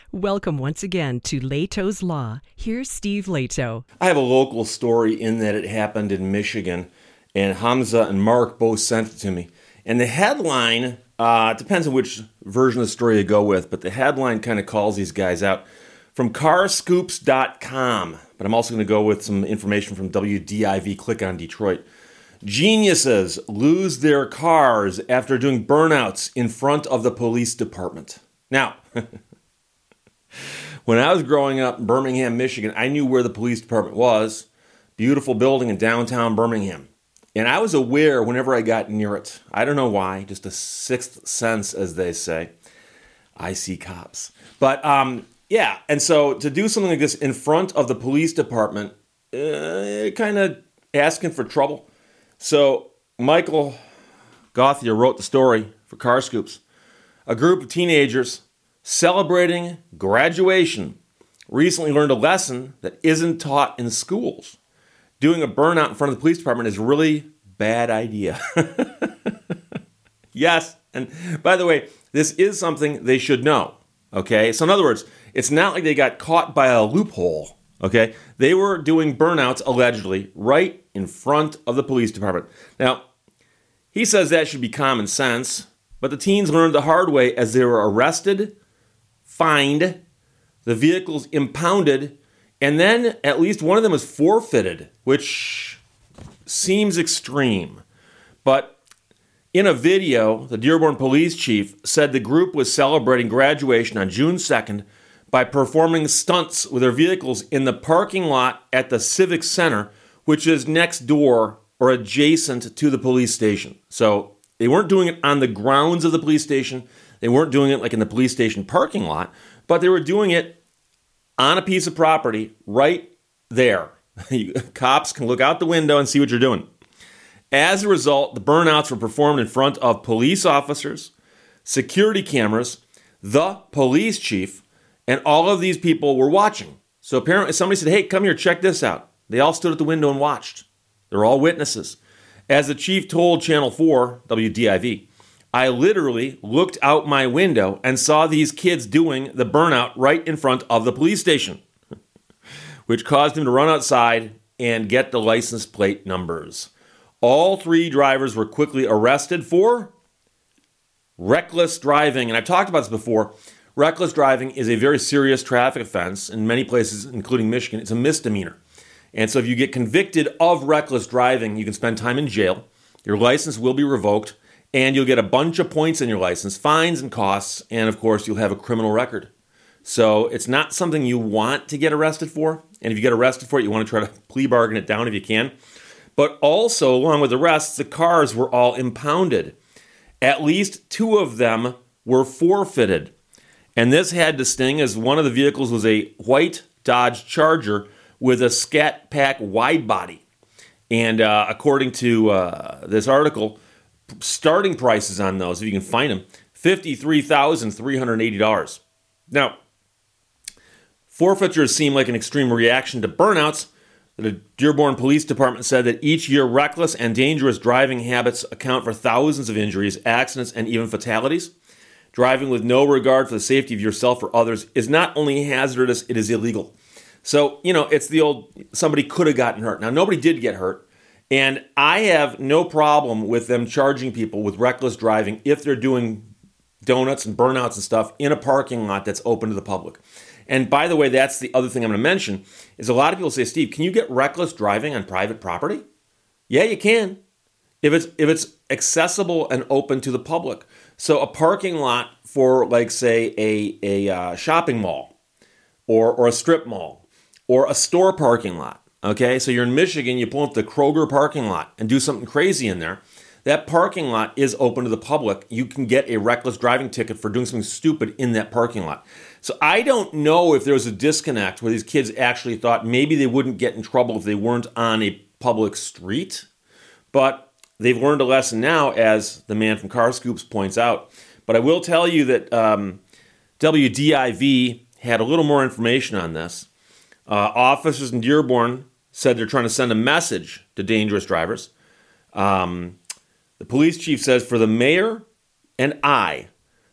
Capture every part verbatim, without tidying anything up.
Welcome once again to Leto's Law. Here's Steve Leto. I have a local story in that it happened in Michigan, and Hamza and Mark both sent it to me. And the headline, uh, it depends on which version of the story you go with, but the headline kind of calls these guys out. From car scoops dot com, but I'm also going to go with some information from W D I V Click on Detroit. Geniuses lose their cars after doing burnouts in front of the police department. Now, when I was growing up in Birmingham, Michigan, I knew where the police department was. Beautiful building in downtown Birmingham. And I was aware whenever I got near it. I don't know why, just a sixth sense, as they say. I see cops. But, um, yeah, and so to do something like this in front of the police department, uh, kind of asking for trouble. So Michael Gauthier wrote the story for Car Scoops. A group of teenagers celebrating graduation recently learned a lesson that isn't taught in schools. Doing a burnout in front of the police department is a really bad idea. Yes, and by the way, this is something they should know, okay? So in other words, it's not like they got caught by a loophole, okay? They were doing burnouts, allegedly, right in front of the police department. Now, he says that should be common sense, but the teens learned the hard way as they were arrested, fined, the vehicles impounded, and then at least one of them was forfeited, which seems extreme. But in a video, the Dearborn police chief said the group was celebrating graduation on June second by performing stunts with their vehicles in the parking lot at the Civic Center, which is next door or adjacent to the police station. So they weren't doing it on the grounds of the police station. They weren't doing it like in the police station parking lot, but they were doing it on a piece of property right there. Cops can look out the window and see what you're doing. As a result, the burnouts were performed in front of police officers, security cameras, the police chief, and all of these people were watching. So apparently somebody said, hey, come here, check this out. They all stood at the window and watched. They're all witnesses. As the chief told Channel four, W D I V, I literally looked out my window and saw these kids doing the burnout right in front of the police station, which caused him to run outside and get the license plate numbers. All three drivers were quickly arrested for reckless driving. And I've talked about this before. Reckless driving is a very serious traffic offense. In many places, including Michigan, it's a misdemeanor. And so if you get convicted of reckless driving, you can spend time in jail. Your license will be revoked. And you'll get a bunch of points in your license, fines and costs, and of course, you'll have a criminal record. So it's not something you want to get arrested for. And if you get arrested for it, you want to try to plea bargain it down if you can. But also, along with the rest, the cars were all impounded. At least two of them were forfeited. And this had to sting as one of the vehicles was a white Dodge Charger with a Scat Pack wide body. And uh, according to uh, this article, starting prices on those, if you can find them, fifty-three thousand three hundred eighty dollars. Now, forfeitures seem like an extreme reaction to burnouts. The Dearborn Police Department said that each year reckless and dangerous driving habits account for thousands of injuries, accidents, and even fatalities. Driving with no regard for the safety of yourself or others is not only hazardous, it is illegal. So, you know, it's the old, somebody could have gotten hurt. Now, nobody did get hurt. And I have no problem with them charging people with reckless driving if they're doing donuts and burnouts and stuff in a parking lot that's open to the public. And by the way, that's the other thing I'm going to mention, is a lot of people say, Steve, can you get reckless driving on private property? Yeah, you can, if it's if it's accessible and open to the public. So a parking lot for, like, say, a, a uh, shopping mall or, or a strip mall or a store parking lot. Okay, so you're in Michigan, you pull up the Kroger parking lot and do something crazy in there. That parking lot is open to the public. You can get a reckless driving ticket for doing something stupid in that parking lot. So I don't know if there was a disconnect where these kids actually thought maybe they wouldn't get in trouble if they weren't on a public street. But they've learned a lesson now, as the man from Car Scoops points out. But I will tell you that um, W D I V had a little more information on this. Uh, officers in Dearborn said they're trying to send a message to dangerous drivers. Um, the police chief says, for the mayor and I,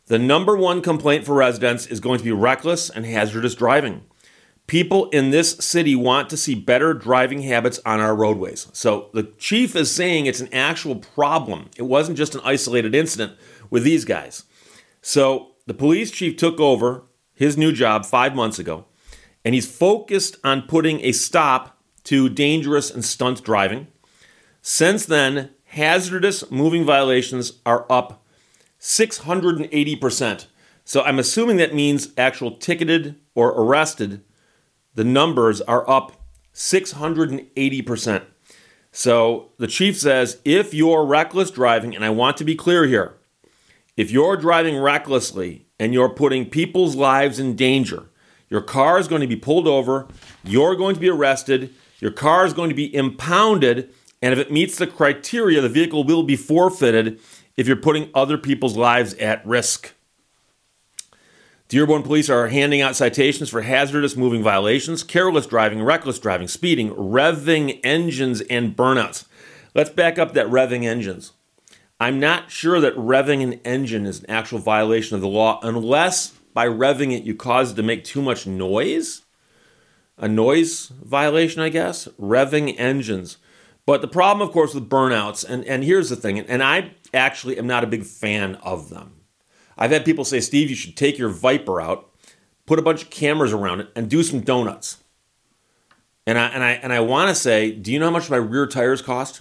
The number one complaint for residents is going to be reckless and hazardous driving. People in this city want to see better driving habits on our roadways. So the chief is saying it's an actual problem. It wasn't just an isolated incident with these guys. So the police chief took over his new job five months ago, and he's focused on putting a stop to dangerous and stunt driving. Since then, hazardous moving violations are up six hundred eighty percent. So I'm assuming that means actual ticketed or arrested. The numbers are up six hundred eighty percent. So the chief says, if you're reckless driving, and I want to be clear here, if you're driving recklessly and you're putting people's lives in danger, your car is going to be pulled over, you're going to be arrested, your car is going to be impounded, and if it meets the criteria, the vehicle will be forfeited if you're putting other people's lives at risk. Dearborn police are handing out citations for hazardous moving violations, careless driving, reckless driving, speeding, revving engines, and burnouts. Let's back up that revving engines. I'm not sure that revving an engine is an actual violation of the law unless by revving it you cause it to make too much noise. A noise violation, I guess. Revving engines. But the problem, of course, with burnouts, and, and here's the thing, and I actually am not a big fan of them. I've had people say, Steve, you should take your Viper out, put a bunch of cameras around it, and do some donuts. And I and I and I want to say, do you know how much my rear tires cost?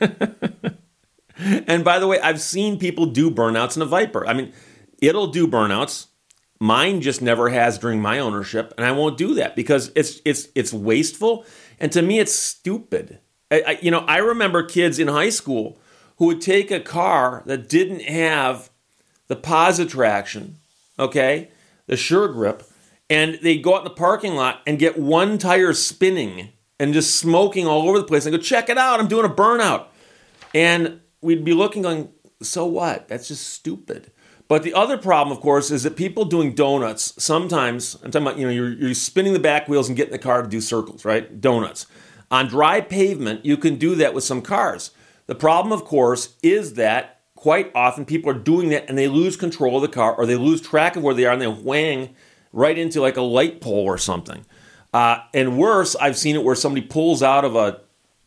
And by the way, I've seen people do burnouts in a Viper. I mean, it'll do burnouts. Mine just never has during my ownership, and I won't do that because it's it's it's wasteful, and to me, it's stupid. I, I, you know, I remember kids in high school who would take a car that didn't have the Positraction, okay, the Sure Grip, and they'd go out in the parking lot and get one tire spinning and just smoking all over the place and go, check it out, I'm doing a burnout. And we'd be looking going, so what? That's just stupid. But the other problem, of course, is that people doing donuts, sometimes, I'm talking about, you know, you're, you're spinning the back wheels and getting the car to do circles, right? Donuts. On dry pavement, you can do that with some cars. The problem, of course, is that quite often people are doing that and they lose control of the car or they lose track of where they are and they whang right into like a light pole or something. Uh, and worse, I've seen it where somebody pulls out of a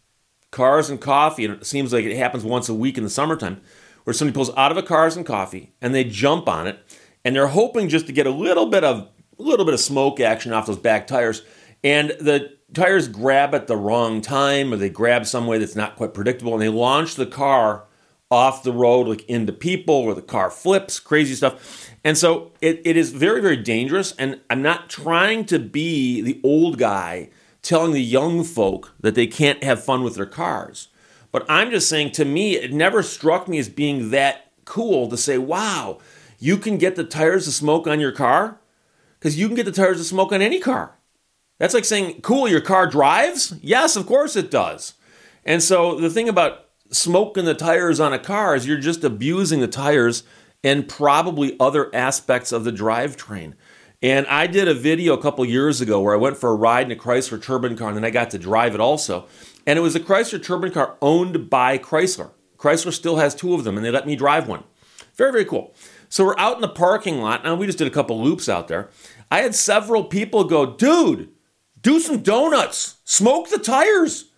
Cars and Coffee, and it seems like it happens once a week in the summertime, where somebody pulls out of a Cars and Coffee and they jump on it and they're hoping just to get a little bit of a little bit of smoke action off those back tires, and the tires grab at the wrong time or they grab some way that's not quite predictable and they launch the car off the road, like into people, or the car flips, crazy stuff. And so it, it is very, very dangerous. And I'm not trying to be the old guy telling the young folk that they can't have fun with their cars. But I'm just saying, to me, it never struck me as being that cool to say, wow, you can get the tires to smoke on your car? Because you can get the tires to smoke on any car. That's like saying, cool, your car drives? Yes, of course it does. And so the thing about smoking the tires on a car is you're just abusing the tires and probably other aspects of the drivetrain. And I did a video a couple years ago where I went for a ride in a Chrysler Turbine car, and then I got to drive it also. And it was a Chrysler Turbine car owned by Chrysler. Chrysler still has two of them, and they let me drive one. Very, very cool. So we're out in the parking lot. Now, we just did a couple loops out there. I had several people go, dude, do some donuts. Smoke the tires.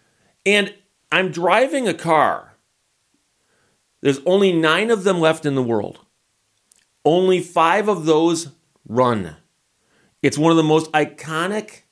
And I'm driving a car. There's only nine of them left in the world. Only five of those run. It's one of the most iconic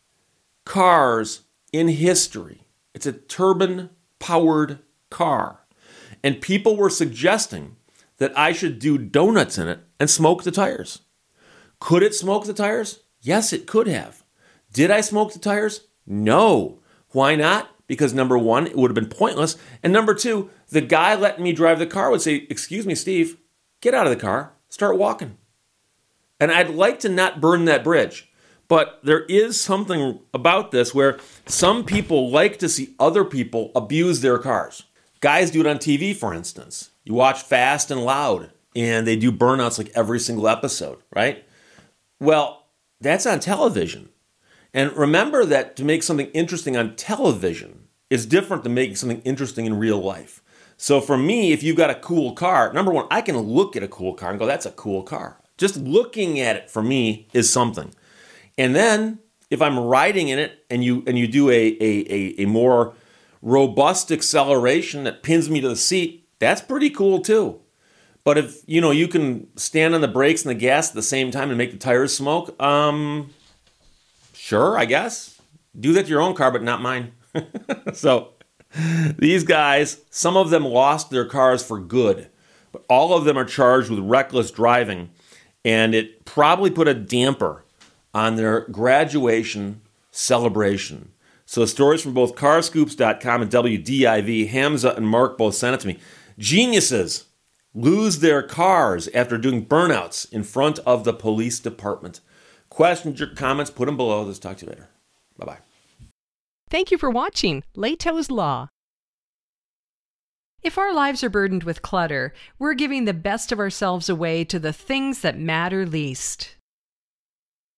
cars in history. It's a turbine-powered car. And people were suggesting that I should do donuts in it and smoke the tires. Could it smoke the tires? Yes, it could have. Did I smoke the tires? No. Why not? Because number one, it would have been pointless. And number two, the guy letting me drive the car would say, excuse me, Steve, get out of the car, start walking. And I'd like to not burn that bridge. But there is something about this where some people like to see other people abuse their cars. Guys do it on T V, for instance. You watch Fast and Loud, and they do burnouts like every single episode, right? Well, that's on television. And remember that to make something interesting on television is different than making something interesting in real life. So for me, if you've got a cool car, number one, I can look at a cool car and go, that's a cool car. Just looking at it for me is something. And then if I'm riding in it and you and you do a, a, a, a more robust acceleration that pins me to the seat, that's pretty cool too. But if, you know, you can stand on the brakes and the gas at the same time and make the tires smoke, um, sure, I guess. Do that to your own car, but not mine. So these guys, some of them lost their cars for good, but all of them are charged with reckless driving, and it probably put a damper on their graduation celebration. So stories from both car scoops dot com and W D I V, Hamza and Mark both sent it to me. Geniuses lose their cars after doing burnouts in front of the police department. Questions or comments, put them below. Let's talk to you later. Bye-bye. Thank you for watching Leto's Law. If our lives are burdened with clutter, we're giving the best of ourselves away to the things that matter least.